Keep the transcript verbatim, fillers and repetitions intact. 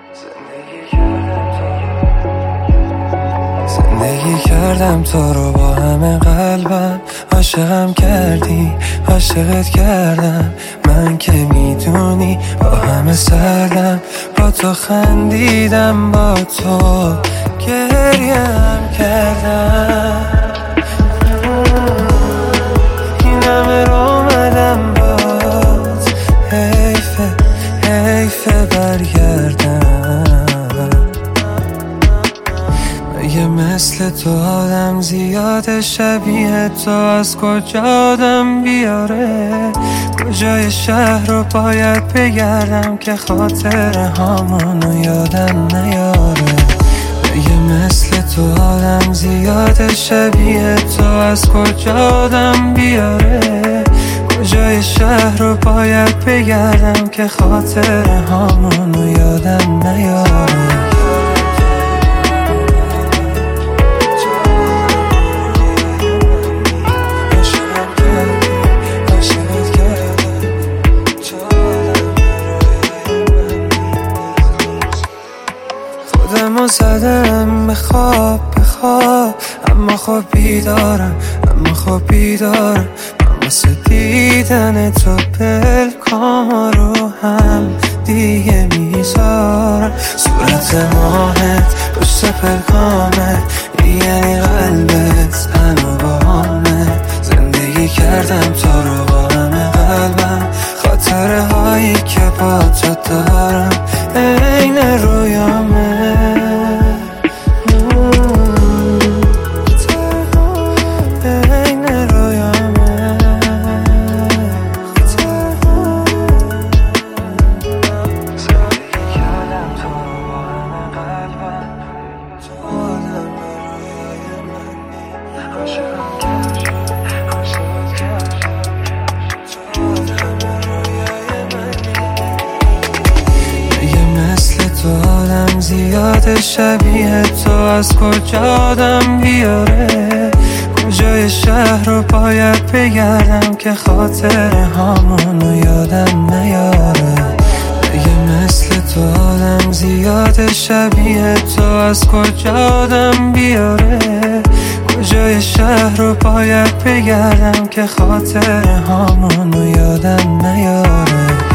زندگی کردم تو رو با همه قلبم، عاشقم کردی عاشقت کردم، من که میدونی با همه سردم، با تو خندیدم با تو گریم کردم، این همه رو اومدم باز، حیفه حیفه برگردم. یه مثل تو آدم زیاده، شبیه تو از کجا آدم بیاره، کجای شهر رو باید بگردم که خاطر هامونو یادم نیاره. یه مثل تو آدم زیاده، شبیه تو از کجا آدم بیاره، کجای شهر رو باید بگردم که خاطر هامونو یادم نیاره. خودمو زدم به خواب به خواب، اما خب بیدارم اما خب بیدارم، من واسه دیدن تو پلکام رو هم دیگه میذارم. صورت ماهت پشت پلکامت، یعنی قلبت هنو با همه، زندگی کردم تو رو با همه قلبم، خاطره هایی که با تو دارم این رویامه. زیاده شبیه تو از کجا آدم بیاره، کجای شهر رو باید بگردم که خاطر هامونو یادم نیاره. یه مثل تو آدم زیاده شبیه تو از کجا آدم بیاره، کجای شهر رو باید بگردم که خاطر هامونو یادم نیاره.